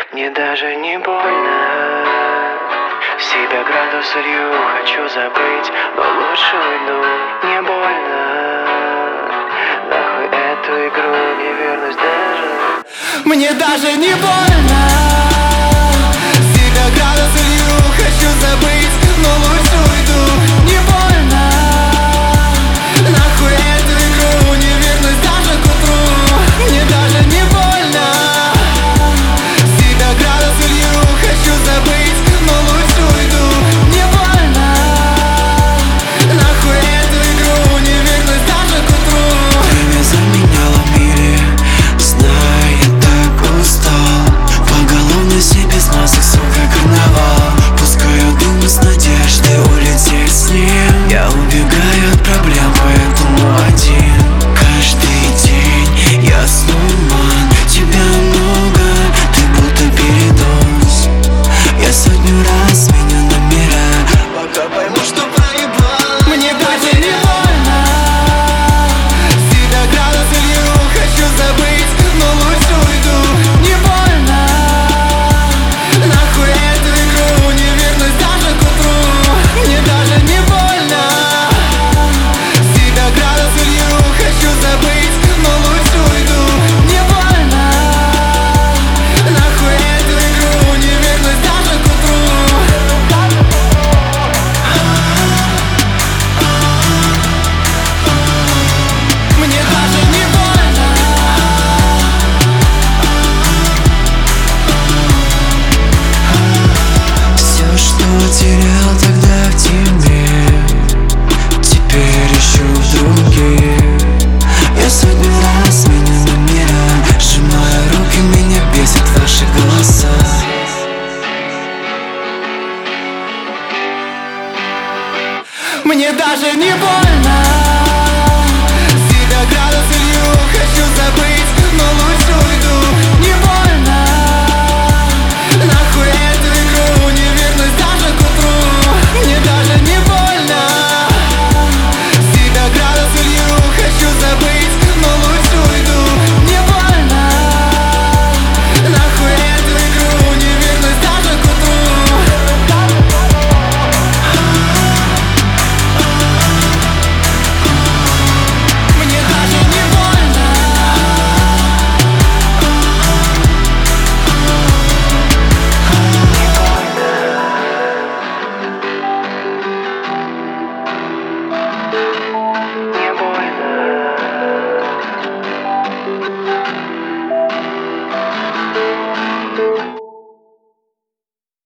Мне даже не больно. В себя градус лью, хочу забыть, но лучше уйду. Не больно. Нахуй эту игру, не вернусь даже. Мне даже не больно. В себя градус лью, хочу забыть, но лучше уйду. Не больно. Нахуй эту игру, не вернусь даже к утру. Мне даже не больно. В себя градус лью, хочу забыть, но лучше уйду. Не больно. Нахуй эту игру, не вернусь даже к утру. Время заменяло в мире, знаю, я так устал. Поголовно все без масок, сука, карнавал. Пускаю дым с надеждой улететь с ним. Я убегаю от проблем, поэтому один. Каждый день я с ума. Тебя много, ты будто передоз. Я сотню раз меню номера, пока пойму, что проебал. Мне даже не больно. В себя градус лью, хочу забыть, но лучше уйду. Не больно. Нахуй эту игру, не вернусь даже к утру. Мне даже не больно. В себя градус лью, хочу забыть, но лучше уйду. Не больно. Нахуй эту игру, не вернусь даже к утру. Мне даже не больно. Все, что терял тогда в тебе, теперь ищу в других. Я сотню раз меню номера, сжимая руки, меня бесит ваши голоса. Мне даже не больно.